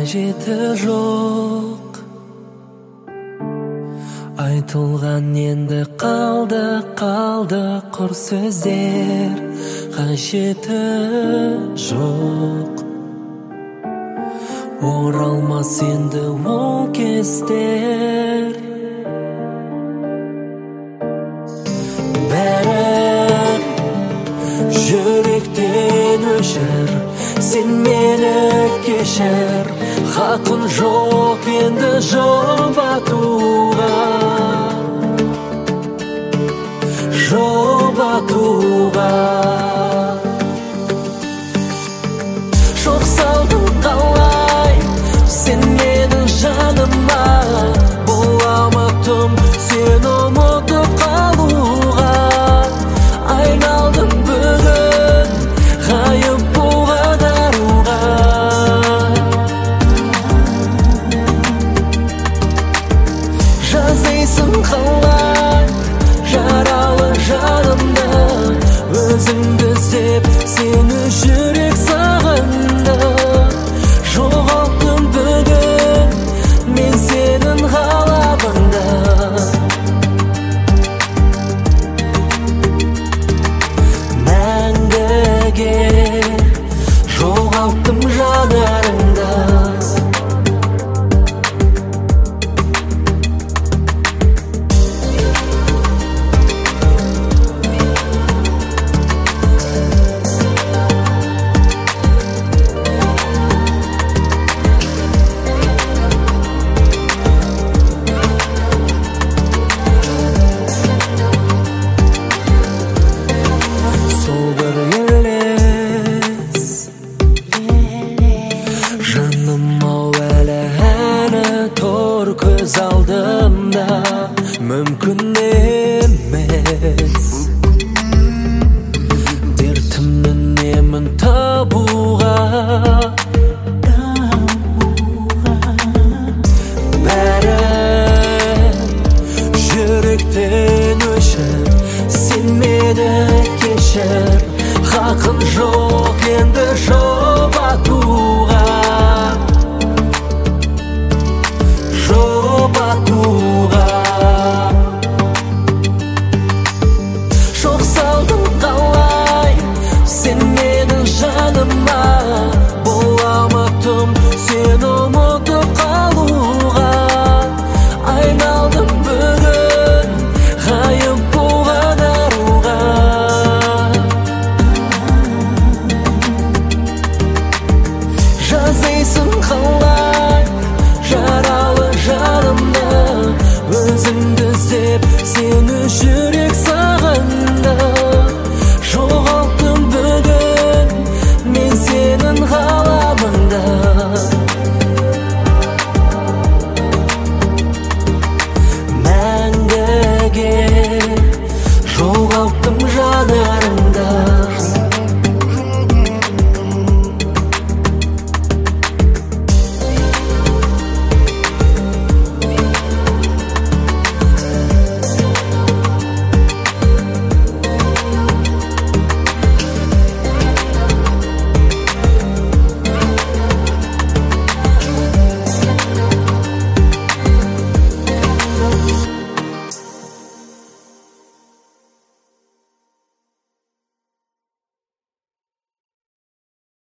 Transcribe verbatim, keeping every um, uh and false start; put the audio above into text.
қажеті жоқ. Айтылған енді қалды, қалды құр сөздер, қажеті жоқ. Оралмас енді ол кездер. Бәрін жүректен өшір, сен мені кешір. Хақым жоқ енді жұбатуға, жұбатуға. Жоқ салдың қалай сен менің жаныма, бола алмадым сені ұмытып қалуға. Айналдым бүгін ғайып болған аруға. Жазайсың қалай жаралы жанымды, өзіңді іздеп сені жүрек сағынды. Жоғалттым бүгін мен сенің қалабыңда. Мәңгіге жоғалттым жанарыңда. Көз алдымда мүмкін емес, дертімнің емін табуға. Бәрін жүректен өшір, сен мені кешір. Хақым жоқ енді жұбатуға, жұбатуға. Жоқ салдың қалай сен менің жаныма,